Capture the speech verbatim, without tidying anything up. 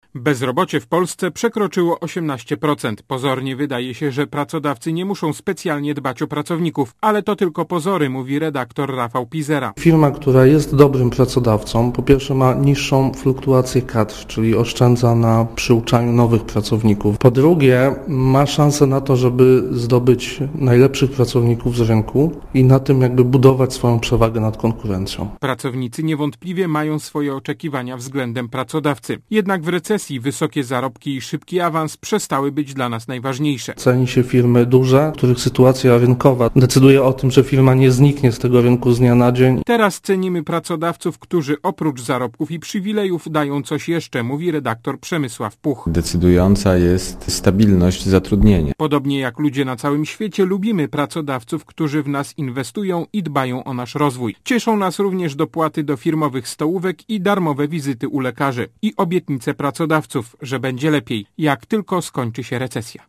Bezrobocie w Polsce przekroczyło osiemnaście procent. Pozornie wydaje się, że pracodawcy nie muszą specjalnie dbać o pracowników, ale to tylko pozory, mówi redaktor Rafał Pizera. Firma, która jest dobrym pracodawcą, po pierwsze ma niższą fluktuację kadr, czyli oszczędza na przyuczaniu nowych pracowników. Po drugie ma szansę na to, żeby zdobyć najlepszych pracowników z rynku i na tym jakby budować swoją przewagę nad konkurencją. Pracownicy niewątpliwie mają swoje oczekiwania względem pracodawcy. Jednak w recesji wysokie zarobki i szybki awans przestały być dla nas najważniejsze. Ceni się firmy duże, których sytuacja rynkowa decyduje o tym, że firma nie zniknie z tego rynku z dnia na dzień. Teraz cenimy pracodawców, którzy oprócz zarobków i przywilejów dają coś jeszcze, mówi redaktor Przemysław Puch. Decydująca jest stabilność zatrudnienia. Podobnie jak ludzie na całym świecie lubimy pracodawców, którzy w nas inwestują i dbają o nasz rozwój. Cieszą nas również dopłaty do firmowych stołówek i darmowe wizyty u lekarzy. I obietnice pracodawców, że będzie lepiej, jak tylko skończy się recesja.